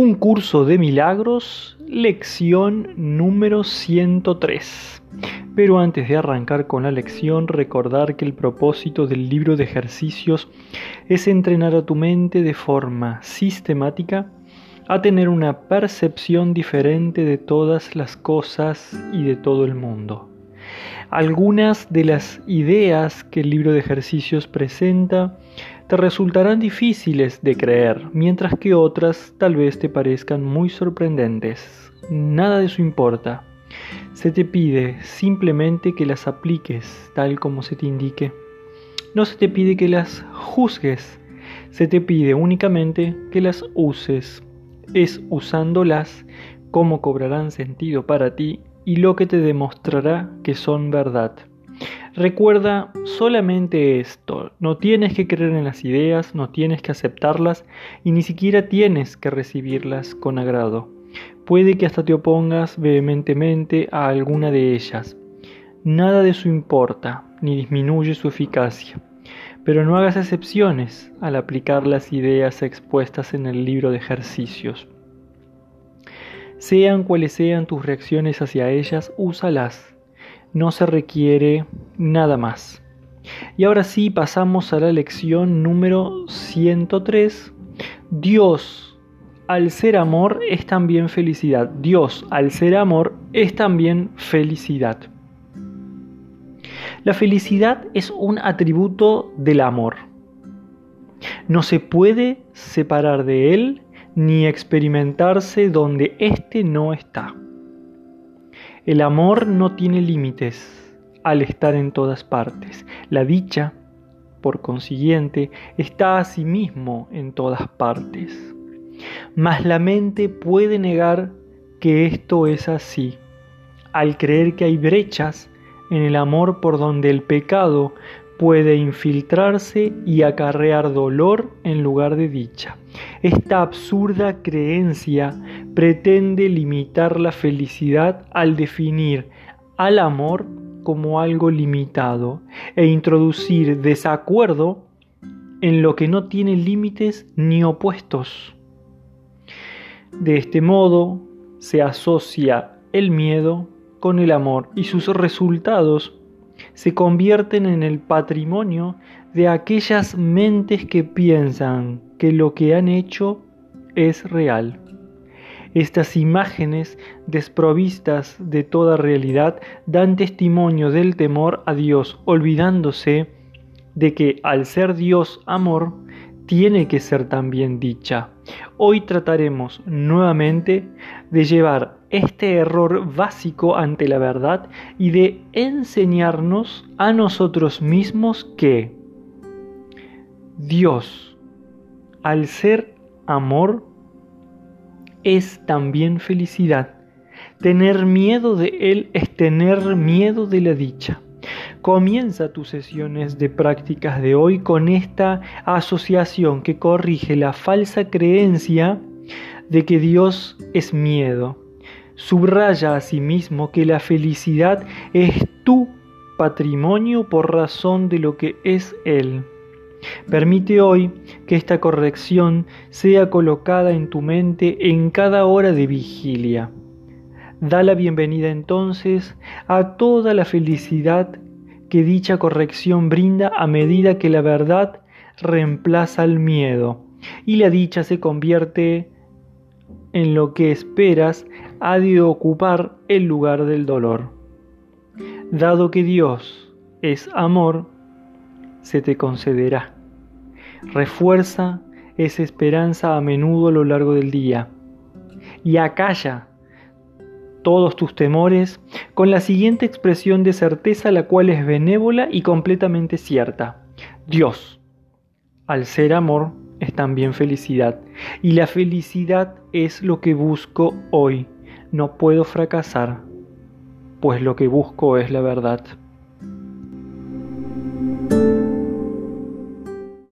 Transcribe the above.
Un curso de milagros, lección número 103. Pero antes de arrancar con la lección, recordar que el propósito del libro de ejercicios es entrenar a tu mente de forma sistemática a tener una percepción diferente de todas las cosas y de todo el mundo. Algunas de las ideas que el libro de ejercicios presenta te resultarán difíciles de creer, mientras que otras tal vez te parezcan muy sorprendentes. Nada de eso importa. Se te pide simplemente que las apliques tal como se te indique. No se te pide que las juzgues, se te pide únicamente que las uses. Es usándolas cómo cobrarán sentido para ti y lo que te demostrará que son verdad. Recuerda solamente esto, no tienes que creer en las ideas, no tienes que aceptarlas y ni siquiera tienes que recibirlas con agrado. Puede que hasta te opongas vehementemente a alguna de ellas. Nada de eso importa, ni disminuye su eficacia. Pero no hagas excepciones al aplicar las ideas expuestas en el libro de ejercicios. Sean cuales sean tus reacciones hacia ellas, úsalas. No se requiere nada más. Y ahora sí, pasamos a la lección número 103. Dios, al ser amor, es también felicidad. Dios, al ser amor, es también felicidad. La felicidad es un atributo del amor. No se puede separar de él ni experimentarse donde éste no está. El amor no tiene límites al estar en todas partes. La dicha, por consiguiente, está asimismo en todas partes. Mas la mente puede negar que esto es así, al creer que hay brechas en el amor por donde el pecado puede infiltrarse y acarrear dolor en lugar de dicha. Esta absurda creencia pretende limitar la felicidad al definir al amor como algo limitado e introducir desacuerdo en lo que no tiene límites ni opuestos. De este modo se asocia el miedo con el amor y sus resultados se convierten en el patrimonio de aquellas mentes que piensan que lo que han hecho es real. Estas imágenes desprovistas de toda realidad dan testimonio del temor a Dios, olvidándose de que al ser Dios amor, tiene que ser también dicha. Hoy trataremos nuevamente de llevar este error básico ante la verdad y de enseñarnos a nosotros mismos que Dios, al ser amor, es también felicidad. Tener miedo de Él es tener miedo de la dicha. Comienza tus sesiones de prácticas de hoy con esta asociación que corrige la falsa creencia de que Dios es miedo. Subraya asimismo que la felicidad es tu patrimonio por razón de lo que es Él. Permite hoy que esta corrección sea colocada en tu mente en cada hora de vigilia. Da la bienvenida entonces a toda la felicidad que dicha corrección brinda a medida que la verdad reemplaza el miedo y la dicha se convierte en lo que esperas ha de ocupar el lugar del dolor. Dado que Dios es amor, se te concederá. Refuerza esa esperanza a menudo a lo largo del día y acalla todos tus temores con la siguiente expresión de certeza, la cual es benévola y completamente cierta. Dios, al ser amor, es también felicidad, y la felicidad es lo que busco hoy. No puedo fracasar, pues lo que busco es la verdad.